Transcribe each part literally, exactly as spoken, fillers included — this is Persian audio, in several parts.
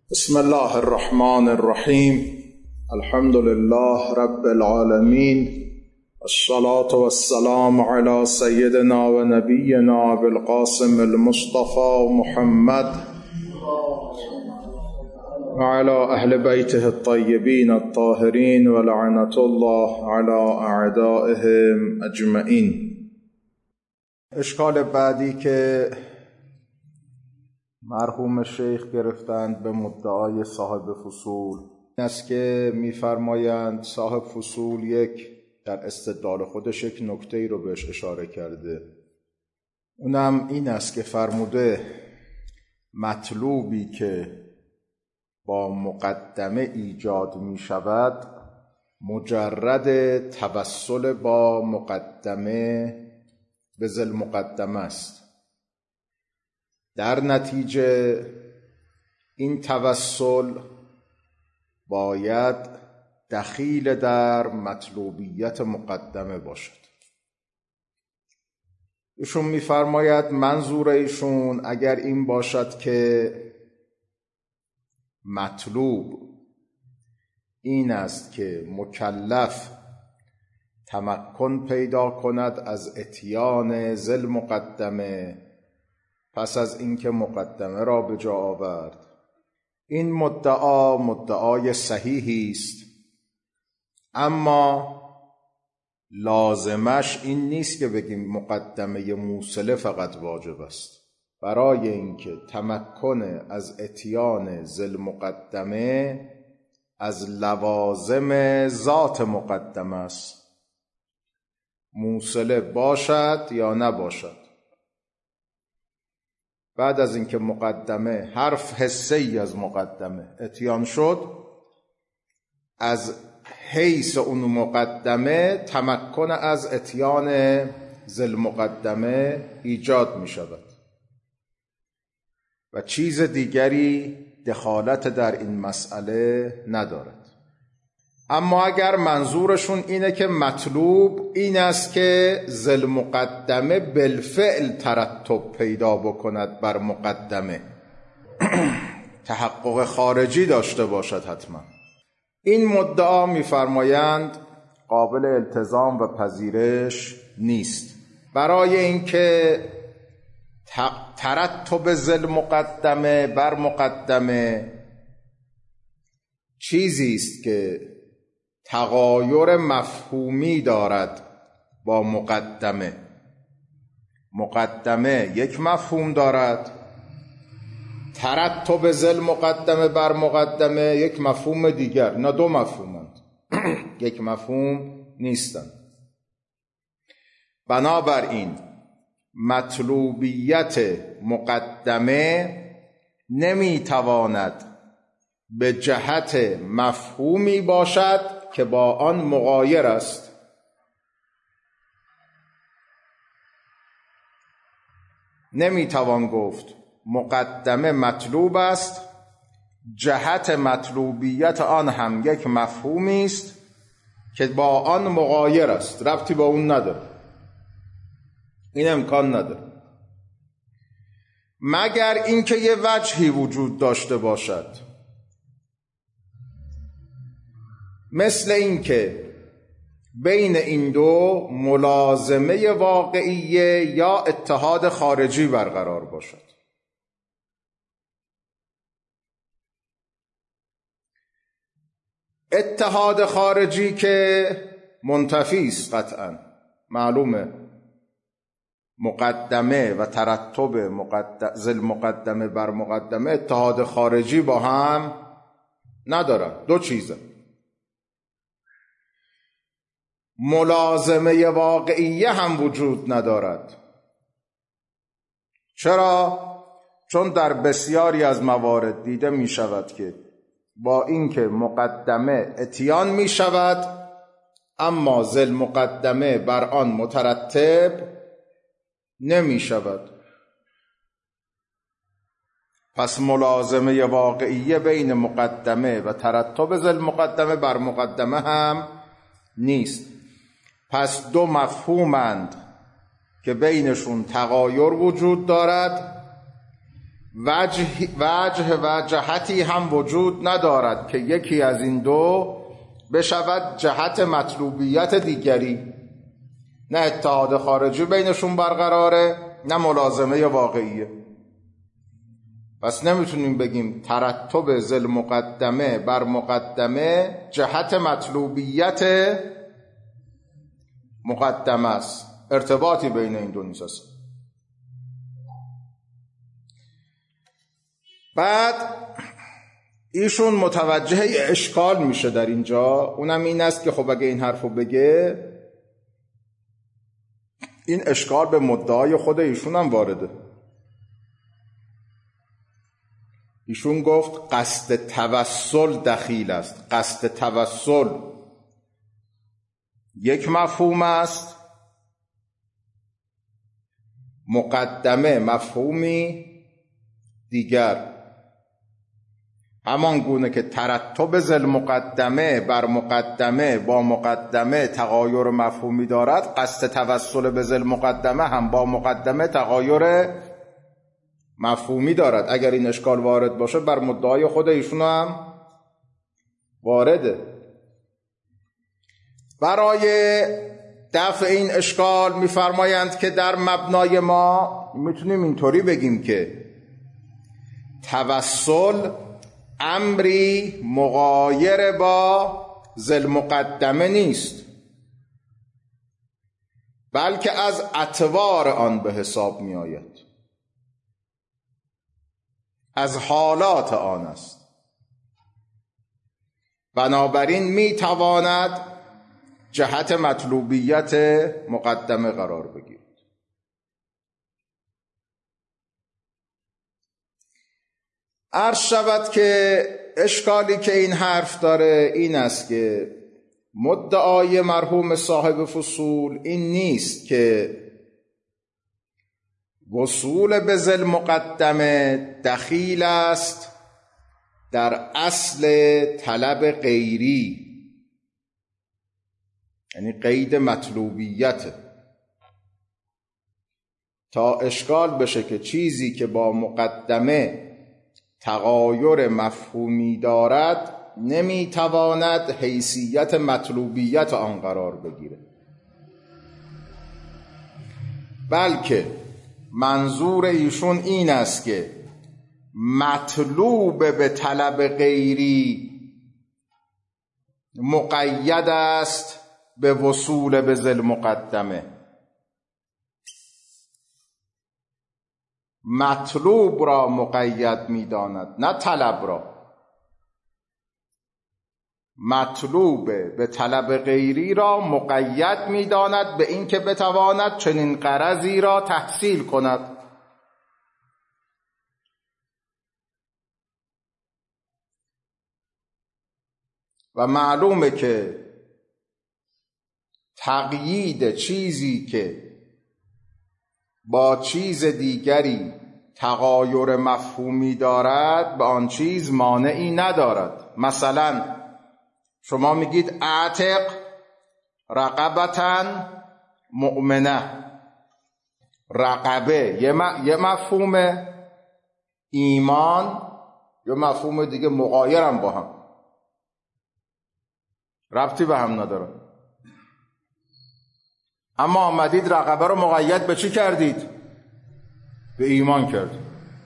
بسم الله الرحمن الرحیم. الحمد لله رب العالمین، الصلاة والسلام على سیدنا و نبینا بالقاسم المصطفى محمد وعلى اهل بیته الطیبین الطاهرین ولعنة الله على اعدائهم اجمعین. اشکال بعدی که مرحوم شیخ گرفتند به مدعای صاحب فصول این است که می‌فرمایند صاحب فصول یک در استدلال خودش یک نکته‌ای رو بهش اشاره کرده، اونم این است که فرموده مطلوبی که با مقدمه ایجاد می شود مجرد توسل با مقدمه به ذی المقدمه است. در نتیجه این توسل باید دخیل در مطلوبیت مقدمه باشد. ایشون می‌فرماید منظور ایشون اگر این باشد که مطلوب این است که مکلف تمکن پیدا کند از اتیان ذی المقدمه پس از اینکه مقدمه را به جا آورد، این مدعا مدعای صحیحی است، اما لازمش این نیست که بگیم مقدمه موصله فقط واجب است. برای اینکه تمکن از اتیان ذی المقدمه از لوازم ذات مقدمه است، موصله باشد یا نباشد. بعد از اینکه مقدمه حرف حسه‌ای از مقدمه اتیان شد، از حیث اون مقدمه تمکن از اتیان ذی المقدمه ایجاد می شود و چیز دیگری دخالت در این مسئله ندارد. اما اگر منظورشون اینه که مطلوب این است که ذی المقدمه بالفعل ترتب پیدا بکند بر مقدمه، تحقق خارجی داشته باشد حتما، این مدعا می‌فرمایند قابل التزام و پذیرش نیست. برای اینکه ترتب ذی المقدمه بر مقدمه چیزی است که تغایر مفهومی دارد با مقدمه. مقدمه یک مفهوم دارد، ترتب ذی المقدمه بر مقدمه یک مفهوم دیگر. نه دو مفهومند یک مفهوم نیستند. بنابراین مطلوبیت مقدمه نمیتواند به جهت مفهومی باشد که با آن مغایر است. نمیتوان گفت مقدمه مطلوب است، جهت مطلوبیت آن هم یک مفهومی است که با آن مغایر است، ربطی با اون نداره. این امکان نداره مگر اینکه یه وجهی وجود داشته باشد، مثل اینکه بین این دو ملازمه واقعیه یا اتحاد خارجی برقرار باشد. اتحاد خارجی که منتفی است قطعا، معلومه مقدمه و ترتب ذی المقدمه بر مقدمه اتحاد خارجی با هم ندارن، دو چیزه. ملازمه واقعیه هم وجود ندارد. چرا؟ چون در بسیاری از موارد دیده می شود که با اینکه مقدمه اتیان می شود اما ذی المقدمه بر آن مترتب نمی شود. پس ملازمه واقعیه بین مقدمه و ترتب ذی المقدمه بر مقدمه هم نیست. پس دو مفهومند که بینشون تغایر وجود دارد وجه, وجه و جهتی هم وجود ندارد که یکی از این دو بشود جهت مطلوبیت دیگری. نه اتحاد خارجی بینشون برقراره، نه ملازمه واقعیه. پس نمیتونیم بگیم ترتب ذل مقدمه بر مقدمه جهت مطلوبیت مقدمه است. ارتباطی بین این دو نیست. بعد ایشون متوجه اشکال میشه در اینجا، اونم این است که خب اگه این حرفو بگه این اشکال به مدعای خود ایشون هم وارده. ایشون گفت قصد توسل دخیل است. قصد توسل یک مفهوم است، مقدمه مفهومی دیگر. همان گونه که ترتب ذل مقدمه بر مقدمه با مقدمه تغایر مفهومی دارد، قصد توسل به ذل مقدمه هم با مقدمه تغایر مفهومی دارد. اگر این اشکال وارد باشه بر مدعای خود ایشون هم وارده. برای دفع این اشکال میفرمایند که در مبنای ما میتونیم اینطوری بگیم که توسل امری مغایر با ذل مقدمه نیست، بلکه از اطوار آن به حساب می آید، از حالات آن است. بنابراین می تواند جهت مطلوبیت مقدمه قرار بگیرد. عرض شود که اشکالی که این حرف داره این است که مدعای مرحوم صاحب فصول این نیست که وصول به ذل مقدمه دخیل است در اصل طلب غیری، یعنی قید مطلوبیت، تا اشکال بشه که چیزی که با مقدمه تغایر مفهومی دارد نمیتواند حیثیت مطلوبیت آن قرار بگیره، بلکه منظور ایشون این است که مطلوب به طلب غیری مقید است به وصول به ذل مقدمه. مطلوب را مقید می‌داند، نه طلب را. مطلوب به طلب غیری را مقید می‌داند به اینکه بتواند چنین غرضی را تحصیل کند. و معلومه که تقیید چیزی که با چیز دیگری تغایر مفهومی دارد به آن چیز مانعی ندارد. مثلا شما میگید اعتق رقبتن مؤمنه. رقبه یه مفهوم، ایمان یه مفهوم دیگه، مغایرم با هم، ربطی به هم نداره. اما آمدید رقبه رو مقید به چی کردید؟ به ایمان کردید.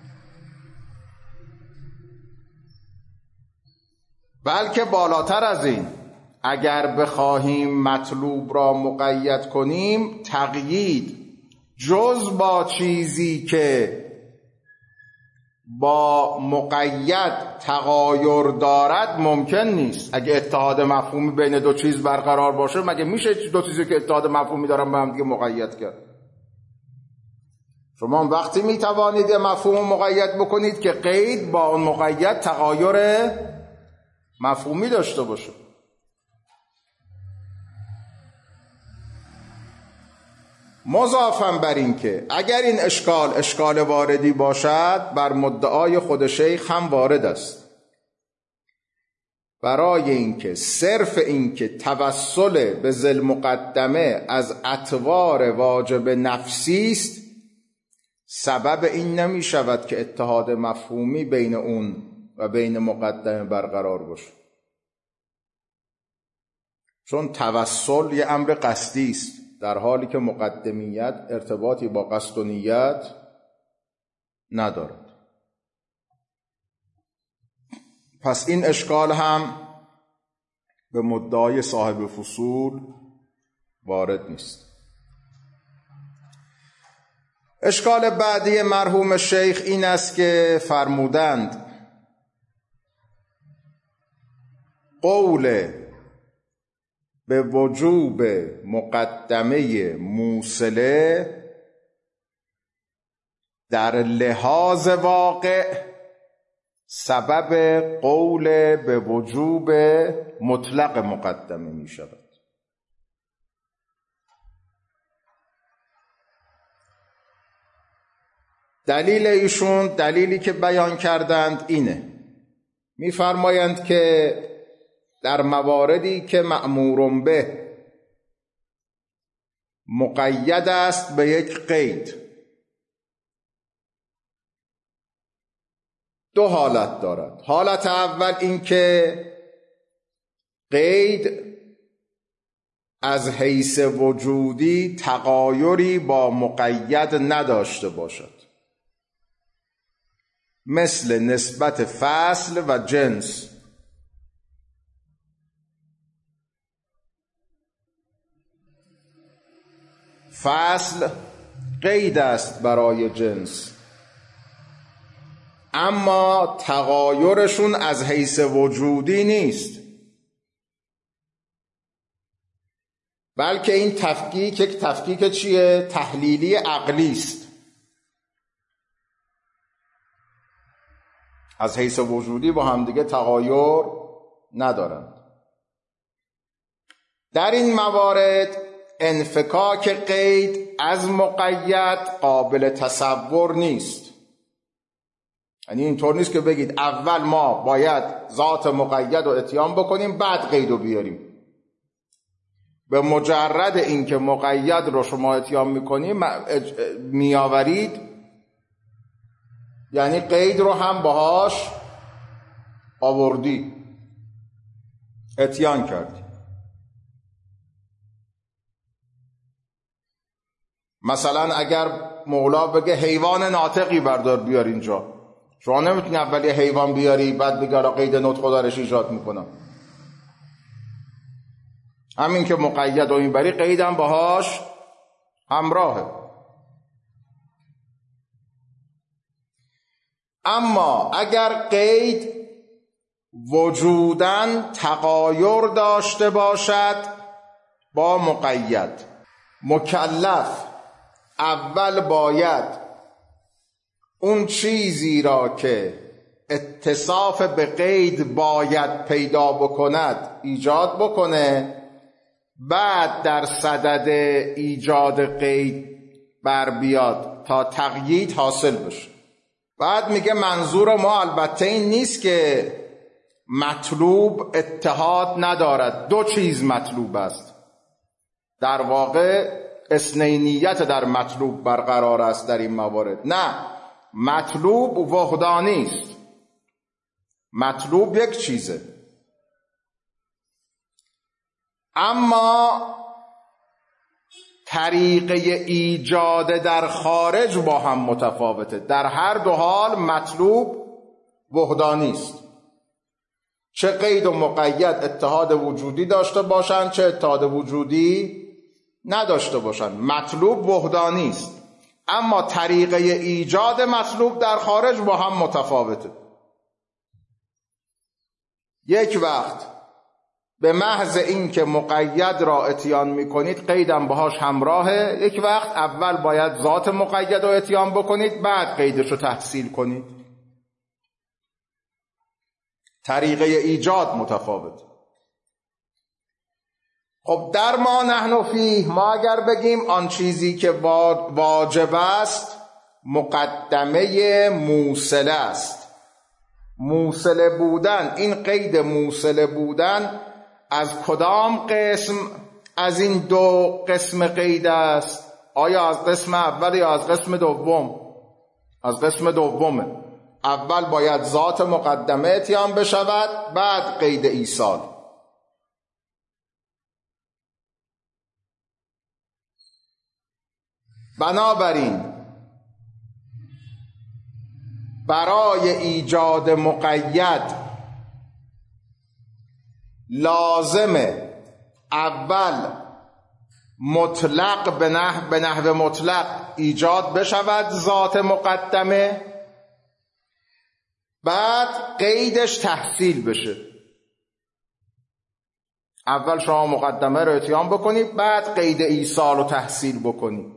بلکه بالاتر از این، اگر بخواهیم مطلوب را مقید کنیم، تقیید جز با چیزی که با مقید تغایر دارد ممکن نیست. اگه اتحاد مفهومی بین دو چیز برقرار باشه، مگه میشه دو چیزی که اتحاد مفهومی دارن به هم دیگه مقید کرد؟ شما وقتی میتوانید مفهوم مقید بکنید که قید با اون مقید تغایر مفهومی داشته باشه. مضافاً بر این که اگر این اشکال اشکال واردی باشد، بر مدعای خود شیخ هم وارد است. برای اینکه صرف اینکه توسل به ذل مقدمه از اطوار واجب نفسی است، سبب این نمی شود که اتحاد مفهومی بین اون و بین مقدمه برقرار باشه، چون توسل یه امر قصدی است، در حالی که مقدمیت ارتباطی با قصد و نیت ندارد. پس این اشکال هم به مدعای صاحب فصول وارد نیست. اشکال بعدی مرحوم شیخ این است که فرمودند قول به وجوب مقدمه موصله در لحاظ واقع سبب قول به وجوب مطلق مقدمه می شود. دلیل ایشون، دلیلی که بیان کردند اینه، می‌فرمایند که در مواردی که مأمور به مقید است به یک قید، دو حالت دارد. حالت اول این که قید از حیث وجودی تغایری با مقید نداشته باشد، مثل نسبت فصل و جنس. فصل قید است برای جنس، اما تغایرشون از حیث وجودی نیست، بلکه این تفکیک یک تفکیک چیه؟ تحلیلی عقلی است. از حیث وجودی با همدیگه تغایر ندارند. در این موارد انفکاک قید از مقید قابل تصور نیست. یعنی اینطور نیست که بگید اول ما باید ذات مقید رو اتیان بکنیم بعد قید رو بیاریم. به مجرد اینکه مقید رو شما اتیان میکنیم میآورید، یعنی قید رو هم باهاش آوردی، اتیان کردی. مثلا اگر مولا بگه حیوان ناطقی بردار بیار اینجا، شما نمیتونی اول یه حیوان بیاری بعد بگه را قید نطق دارش ایجاد میکنم. همین که مقید رو میبری قیدم باهاش همراهه. اما اگر قید وجوداً تغایر داشته باشد با مقید، مکلف اول باید اون چیزی را که اتصاف به قید باید پیدا بکند ایجاد بکنه، بعد در صدد ایجاد قید بر بیاد تا تقیید حاصل بشه. بعد میگه منظور ما البته این نیست که مطلوب اتحاد ندارد، دو چیز مطلوب است. در واقع اثنینیت در مطلوب برقرار است در این موارد. نه، مطلوب وحدانی است، مطلوب یک چیزه، اما طریقه ایجاد در خارج با هم متفاوته. در هر دو حال مطلوب وحدانی است، چه قید و مقید اتحاد وجودی داشته باشند چه اتحاد وجودی نداشته باشند، مطلوب وحدانی است، اما طریقه ایجاد مطلوب در خارج با هم متفاوته. یک وقت به محض این که مقید را اتیان میکنید قیدم باهاش همراهه، یک وقت اول باید ذات مقید را اتیان بکنید بعد قیدش رو تحصیل کنید. طریقه ایجاد متفاوت. خب در ما نحن فیه، ما اگر بگیم آن چیزی که واجب است مقدمه موصله است، موصله بودن، این قید موصله بودن از کدام قسم از این دو قسم قید است؟ آیا از قسم اول یا از قسم دوم؟ از قسم دومه. اول باید ذات مقدمه اتیان بشود، بعد قید ایصال. بنابراین برای ایجاد مقید لازمه اول مطلق به نحو به نحو مطلق ایجاد بشود ذات مقدمه، بعد قیدش تحصیل بشه. اول شما مقدمه رو اتیان بکنید، بعد قید ایصال رو تحصیل بکنید.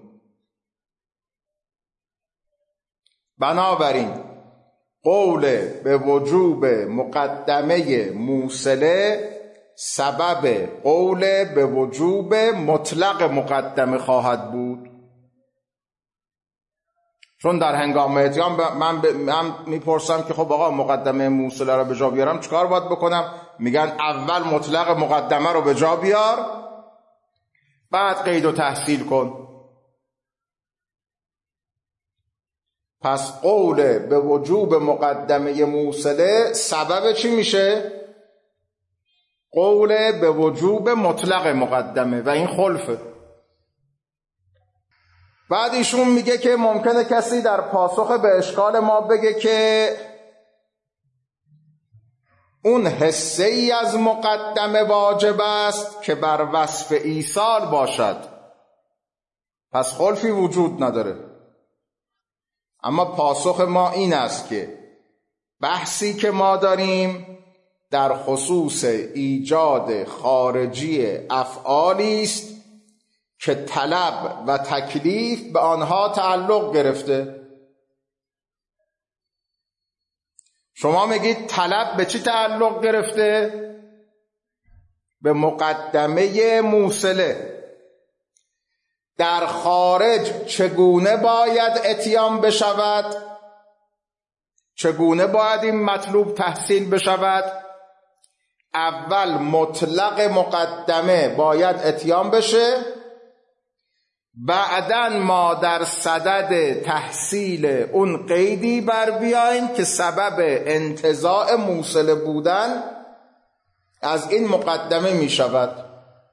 بنابراین قول به وجوب مقدمه موصله سبب قول به وجوب مطلق مقدمه خواهد بود. چون در هنگام اتیان من, ب... من میپرسم که خب آقا مقدمه موصله رو به جا بیارم چیکار باید بکنم؟ میگن اول مطلق مقدمه رو به جا بیار، بعد قید و تحصیل کن. پس قول به وجوب مقدمه موصله سبب چی میشه؟ قول به وجوب مطلق مقدمه و این خلفه. بعد ایشون میگه که ممکنه کسی در پاسخ به اشکال ما بگه که اون حصه ای از مقدمه واجب است که بر وصف ایصال باشد، پس خلفی وجود نداره. اما پاسخ ما این است که بحثی که ما داریم در خصوص ایجاد خارجی افعالی است که طلب و تکلیف به آنها تعلق گرفته. شما میگید طلب به چی تعلق گرفته؟ به مقدمه موصله. در خارج چگونه باید اتیان بشود؟ چگونه باید این مطلوب تحصیل بشود؟ اول مطلق مقدمه باید اتیان بشه، بعداً ما در صدد تحصیل اون قیدی بر بیاییم که سبب انتزاع موصله بودن از این مقدمه می شود.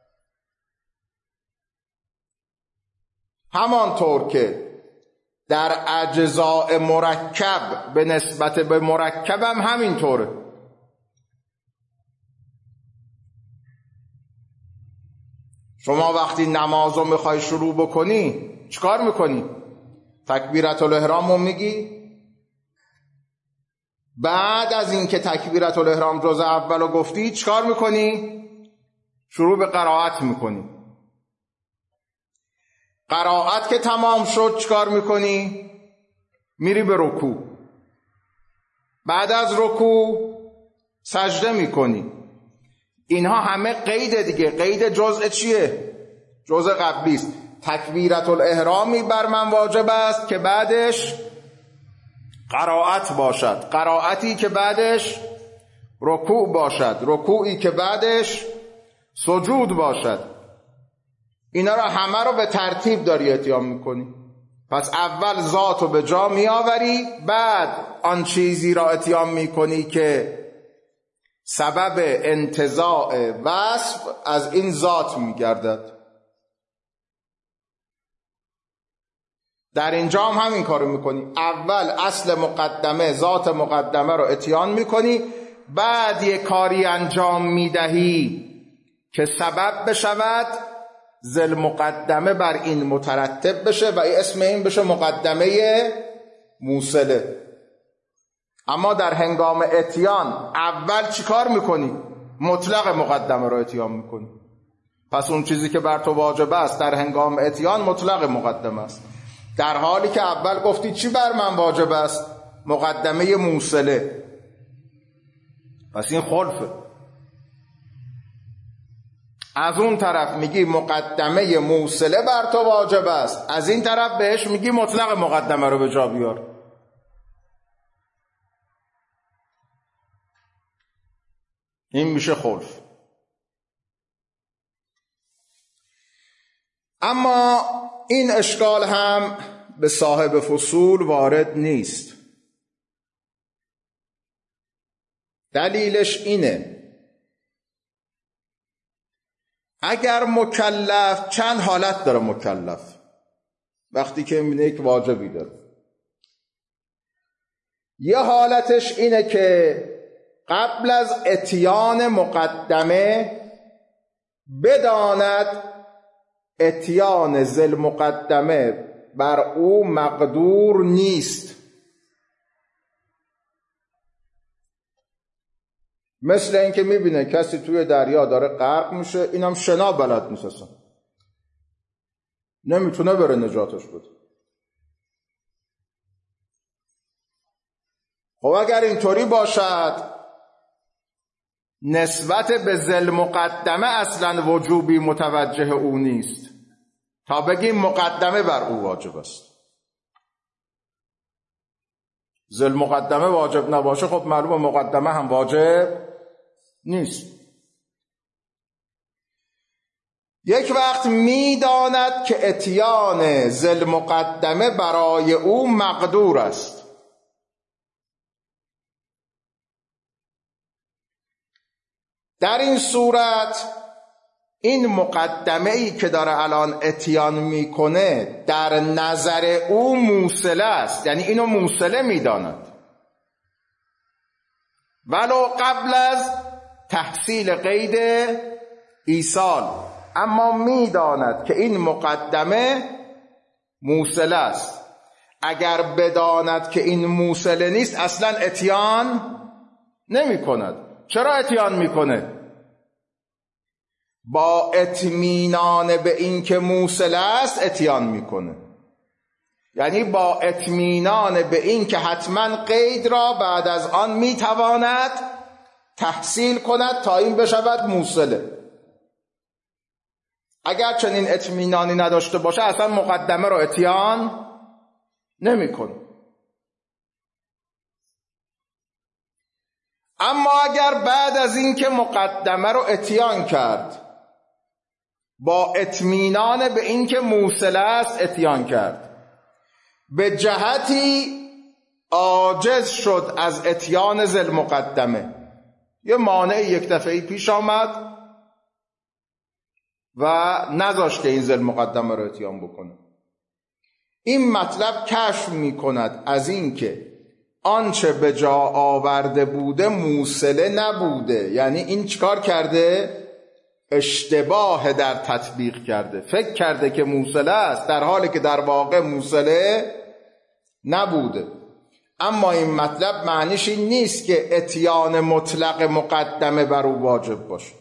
همانطور که در اجزاء مرکب به نسبت به مرکب هم همینطوره. شما وقتی نماز رو میخوای شروع بکنی چیکار میکنی؟ تکبیرت الاحرام رو میگی، بعد از اینکه تکبیرت الاحرام جزء اول رو گفتی چیکار میکنی؟ شروع به قرائت میکنی. قرائت که تمام شد چیکار میکنی؟ میری به رکوع. بعد از رکوع سجده میکنی. اینها همه قید دیگه. قید جزء چیه؟ جزء قبلی است. تکبیرت الاحرامی بر من واجب است که بعدش قرائت باشد، قرائتی که بعدش رکوع باشد، رکوعی که بعدش سجود باشد. اینا را همه رو به ترتیب داری اتیان میکنی. پس اول ذات رو به جا میآوری، بعد آن چیزی را اتیان میکنی که سبب انتزاع وصف از این ذات میگردد. در اینجا هم همین کارو میکنی. اول اصل مقدمه، ذات مقدمه رو اتیان میکنی، بعد یک کاری انجام میدهی که سبب بشود ذل مقدمه بر این مترتب بشه و اسم این بشه مقدمه موصله. اما در هنگام اتیان اول چی کار میکنی؟ مطلق مقدمه رو اتیان میکنی. پس اون چیزی که بر تو واجب است در هنگام اتیان مطلق مقدمه است، در حالی که اول گفتی چی بر من واجب است؟ مقدمه موصله. پس این خلفه. از اون طرف میگی مقدمه موصله بر تو واجب است، از این طرف بهش میگی مطلق مقدمه رو به جا بیار. این میشه خلف. اما این اشکال هم به صاحب فصول وارد نیست. دلیلش اینه اگر مکلف، چند حالت داره مکلف وقتی که میبینه یک واجبی داره. یه حالتش اینه که قبل از اتیان مقدمه بداند اتیان ذی مقدمه بر او مقدور نیست. مثل اینکه میبینه کسی توی دریا داره غرق میشه، اینم شنا بلد نیست اصلا، نمیتونه بره نجاتش بده. خب اگر اینطوری باشد نسبت به ذی مقدمه اصلا وجوبی متوجه او نیست تا بگیم مقدمه بر او واجب است. ذی مقدمه واجب نباشه خب معلومه مقدمه هم واجب نیست. یک وقت میداند که اتیان ذی مقدمه برای او مقدور است. در این صورت این مقدمه ای که داره الان اتیان میکنه در نظر او موصله است، یعنی اینو موصله میداند ولو قبل از تحصیل قید ایصال، اما میداند که این مقدمه موصله است. اگر بداند که این موصله نیست اصلا اتیان نمی کند. چرا اتیان میکنه؟ با اطمینان به این که موصله است اتیان میکنه، یعنی با اطمینان به این که حتما قید را بعد از آن میتواند تحصیل کند تا این بشود موصله. اگر چنین اطمینانی نداشته باشه اصلا مقدمه را اتیان نمیکنه. اما اگر بعد از این که مقدمه رو اتیان کرد با اطمینان به این که موصله است اتیان کرد، به جهتی عاجز شد از اتیان ذی مقدمه، یه مانع یک دفعی پیش آمد و نذاشت که این ذی مقدمه رو اتیان بکنه، این مطلب کشف می کند از این که آنچه به جا آورده بوده موصله نبوده. یعنی این چیکار کرده؟ اشتباه در تطبیق کرده، فکر کرده که موصله است در حالی که در واقع موصله نبوده. اما این مطلب معنیش این نیست که اتیان مطلق مقدمه بر او واجب باشه.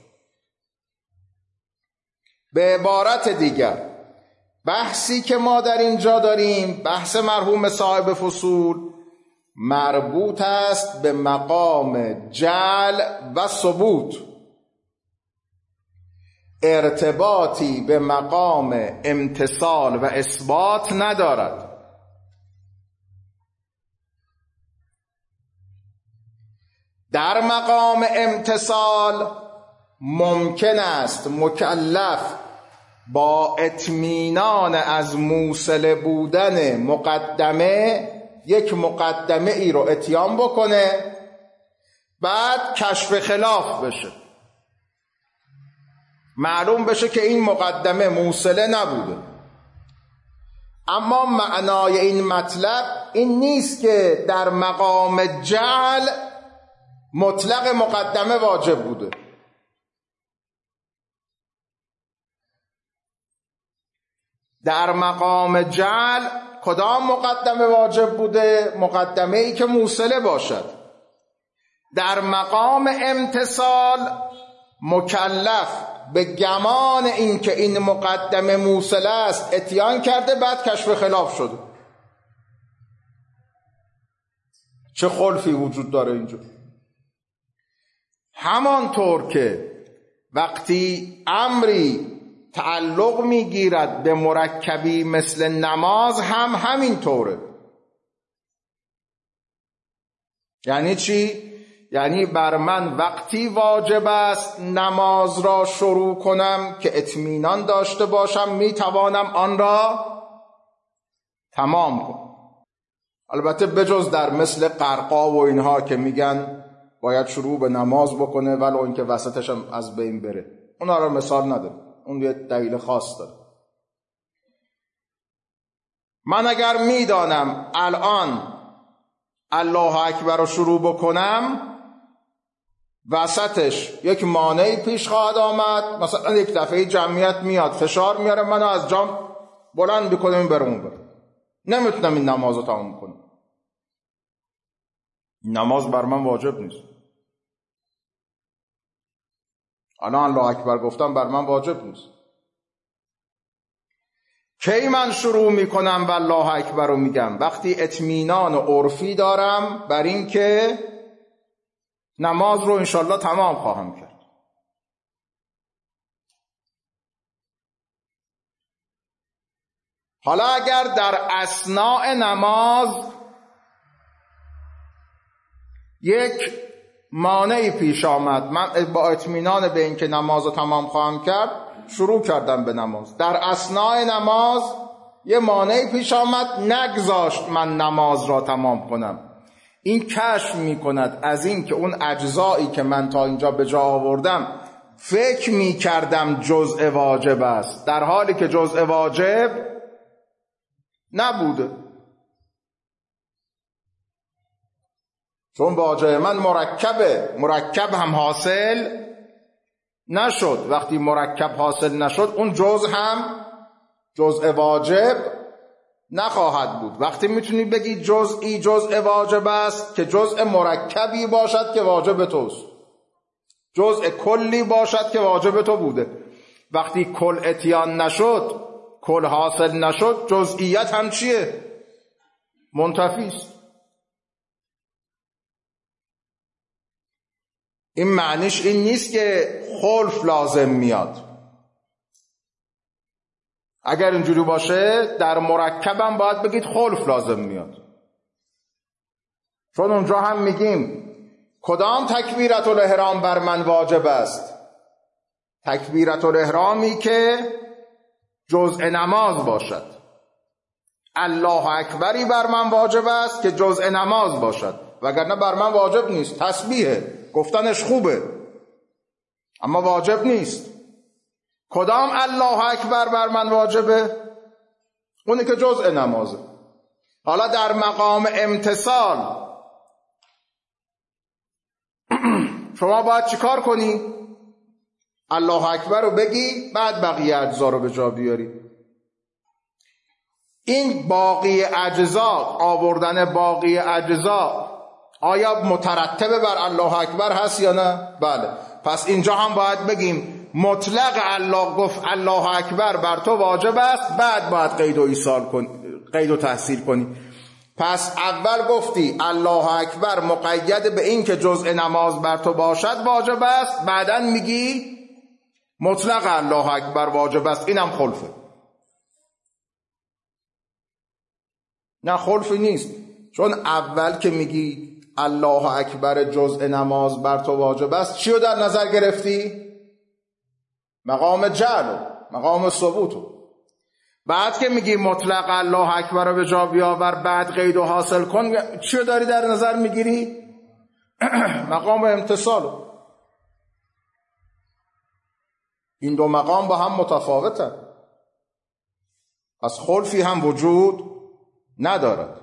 به عبارت دیگر بحثی که ما در اینجا داریم، بحث مرحوم صاحب فصول، مربوط است به مقام جعل و ثبوت، ارتباطی به مقام امتثال و اثبات ندارد. در مقام امتثال ممکن است مکلف با اطمینان از موصله بودن مقدمه یک مقدمه ای رو اتیان بکنه، بعد کشف خلاف بشه، معلوم بشه که این مقدمه موصله نبوده. اما معنای این مطلب این نیست که در مقام جعل مطلق مقدمه واجب بوده. در مقام جعل کدام مقدمه واجب بوده؟ مقدمه ای که موصله باشد. در مقام امتثال مکلف به گمان این که این مقدمه موصله است اتیان کرده، بعد کشف خلاف شده. چه خلفی وجود داره اینجا؟ همانطور که وقتی امری تعلق میگیرد به مرکبی مثل نماز هم همین طوره. یعنی چی؟ یعنی بر من وقتی واجب است نماز را شروع کنم که اطمینان داشته باشم میتوانم آن را تمام کن. البته بجز در مثل قرقا و اینها که میگن باید شروع به نماز بکنه ولو اینکه وسطش هم از بین بره، اونا رو مثال نداره، اون یه دلیل خاص داره. من اگر میدانم الان الله اکبر رو شروع بکنم وسطش یک مانعی پیش خواهد آمد، مثلا یک دفعه جمعیت میاد فشار میاره منو از جام بلند بکنیم برمون بره، نمیتونم این نماز رو تمام کنم. نماز بر من واجب نیست. الان الله اکبر گفتم بر من واجب نیست. کی من شروع میکنم و الله اکبر رو میگم؟ وقتی اطمینان عرفی دارم بر این که نماز رو انشالله تمام خواهم کرد. حالا اگر در اثناء نماز یک مانعی پیش آمد، من با اطمینان به این که نماز رو تمام خواهم کرد شروع کردم به نماز، در اثناء نماز یه مانعی پیش آمد نگذاشت من نماز را تمام کنم، این کشف می کند از این که اون اجزایی که من تا اینجا به جا آوردم فکر می کردم جزء واجب است، در حالی که جزء واجب نبوده، چون واجب من مرکبه، مرکب هم حاصل نشد. وقتی مرکب حاصل نشد اون جزء هم جزء واجب نخواهد بود. وقتی میتونی بگی جزئی جزء واجب است که جزء مرکبی باشد که واجب توست، جزء کلی باشد که واجب تو بوده. وقتی کل اتیان نشد، کل حاصل نشد، جزئیت هم چیه؟ منتفی است. این معنیش این نیست که خلف لازم میاد. اگر اینجوری باشه در مرکبم باید بگید خلف لازم میاد، چون اونجا هم میگیم کدام تکبیرت الاحرام بر من واجب است؟ تکبیرت الاحرامی که جزء نماز باشد. الله اکبری بر من واجب است که جزء نماز باشد، وگرنه بر من واجب نیست. تسبیحه، گفتنش خوبه اما واجب نیست. کدام الله اکبر بر من واجبه؟ اونی که جزء نمازه. حالا در مقام امتثال شما باید چیکار کنی؟ الله اکبر رو بگی، بعد بقیه اجزا رو به جا بیاری. این باقی اجزا، آوردن باقی اجزا آیا مترتبه بر الله اکبر هست یا نه؟ بله. پس اینجا هم باید بگیم مطلق الله گفت الله اکبر بر تو واجب است، بعد باید قید و ایصال کنی، قید و تحصیل کنی. پس اول گفتی الله اکبر مقید به این که جزء نماز بر تو باشد واجب است، بعدن میگی مطلق الله اکبر واجب است. اینم خلفه. نه خلفی نیست، چون اول که میگی الله اکبر جزء نماز بر تو واجب است چی رو در نظر گرفتی؟ مقام جعل، مقام ثبوت. بعد که میگی مطلق الله اکبر رو به جا بیاور، بعد قید و حاصل کن، چی رو داری در نظر میگیری؟ مقام امتثال. این دو مقام با هم متفاوتن، از خلفی هم وجود ندارد،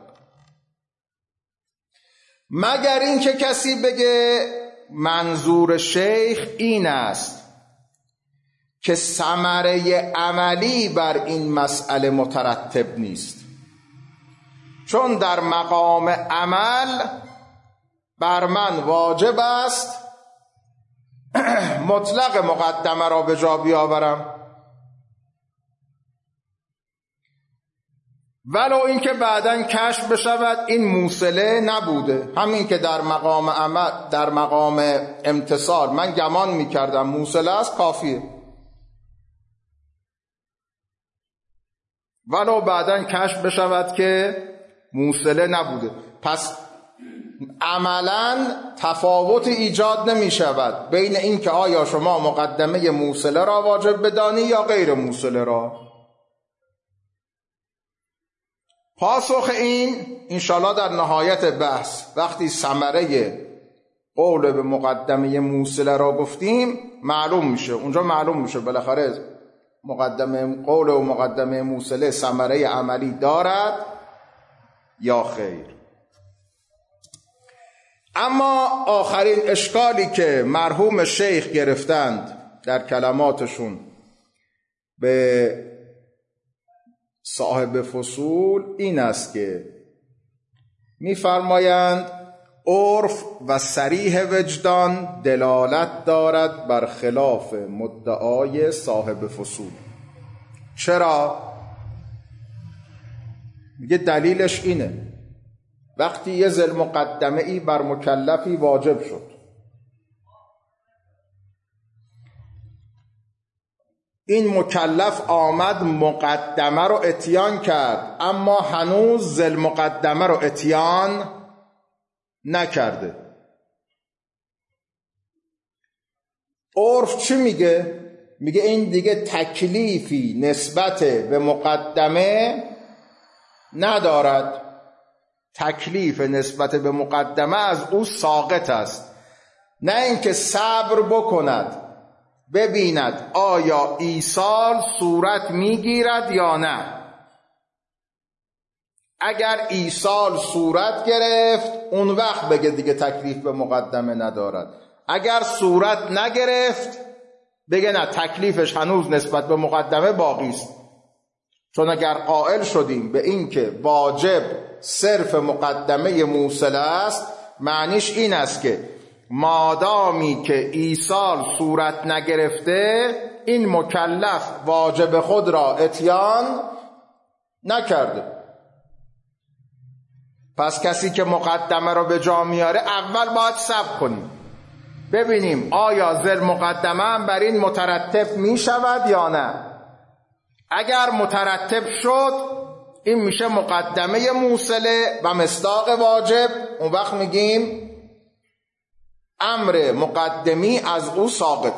مگر این که کسی بگه منظور شیخ این است که ثمره عملی بر این مسئله مترتب نیست، چون در مقام عمل بر من واجب است مطلق مقدمه را به جا بیاورم، ولو اینکه بعداً کشف بشود این موصله نبوده. همین که در مقام عمل، در مقام امتثال من گمان میکردم موصله است، کافیه، ولو بعداً کشف بشود که موصله نبوده. پس عملاً تفاوت ایجاد نمی شود بین این که آیا شما مقدمه موصله را واجب بدانی یا غیر موصله را. پاسخ این انشالله در نهایت بحث وقتی ثمره قول به مقدمه موصله را گفتیم معلوم میشه. اونجا معلوم میشه بالاخره مقدمه قول و مقدمه موصله ثمره عملی دارد یا خیر. اما آخرین اشکالی که مرحوم شیخ گرفتند در کلماتشون به صاحب فصول این است که می‌فرمایند عرف و صریح وجدان دلالت دارد بر خلاف مدعای صاحب فصول. چرا؟ میگه دلیلش اینه وقتی یه ذل مقدمه ای بر مکلفی واجب شد، این مکلف آمد مقدمه رو اتیان کرد اما هنوز ذل مقدمه رو اتیان نکرده. عرف چی میگه؟ میگه این دیگه تکلیفی نسبت به مقدمه ندارد، تکلیف نسبت به مقدمه از او ساقط است. نه اینکه صبر بکند ببیند آیا ایصال صورت میگیرد یا نه. اگر ایصال صورت گرفت اون وقت بگه دیگه تکلیف به مقدمه ندارد. اگر صورت نگرفت بگه نه تکلیفش هنوز نسبت به مقدمه باقی است. چون اگر قائل شدیم به این که واجب صرف مقدمه موصله است، معنیش این است که مادامی که ایصال صورت نگرفته این مکلف واجب خود را اتیان نکرده. پس کسی که مقدمه را به جا میاره اول باید صبر کنیم ببینیم آیا ذل مقدمه هم بر این مترتب می شود یا نه. اگر مترتب شد این میشه مقدمه موصله و مصداق واجب، اون وقت میگیم امر مقدمی از او ساقط.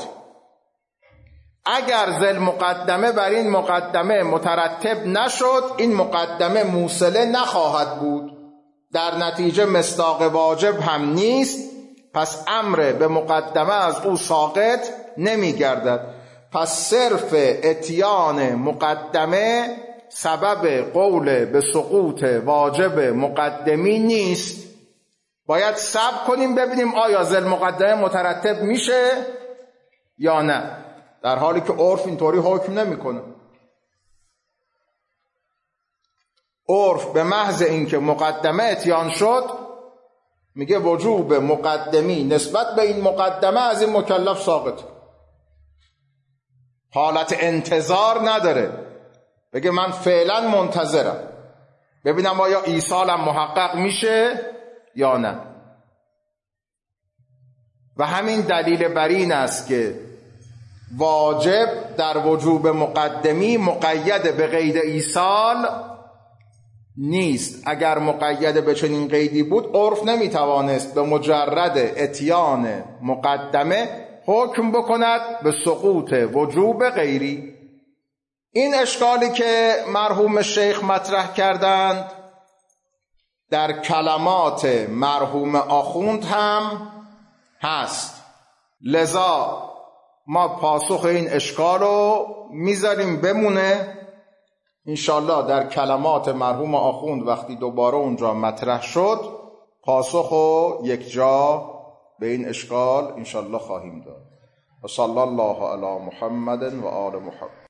اگر ذل مقدمه بر این مقدمه مترتب نشد این مقدمه موصله نخواهد بود، در نتیجه مصداق واجب هم نیست، پس امر به مقدمه از او ساقط نمی گردد. پس صرف اتیان مقدمه سبب قول به سقوط واجب مقدمی نیست. باید صبر کنیم ببینیم آیا ذل مقدمه مترتب میشه یا نه، در حالی که عرف اینطوری حکم نمیکنه. عرف به محض اینکه مقدمه اتیان شد میگه وجوب مقدمی نسبت به این مقدمه از این مکلف ساقط. حالت انتظار نداره، بگه من فعلا منتظرم ببینم آیا ایصالم محقق میشه یا نه. و همین دلیل بر این است که واجب در وجوب مقدمی مقید به قید ایصال نیست. اگر مقید به چنین قیدی بود عرف نمیتوانست به مجرد اتیان مقدمه حکم بکند به سقوط وجوب غیری. این اشکالی که مرحوم شیخ مطرح کردند در کلمات مرحوم آخوند هم هست، لذا ما پاسخ این اشکال رو میذاریم بمونه. انشالله در کلمات مرحوم آخوند وقتی دوباره اونجا مطرح شد پاسخ رو یک جا به این اشکال انشالله خواهیم داد. و صلی الله علی محمد و آل محمد.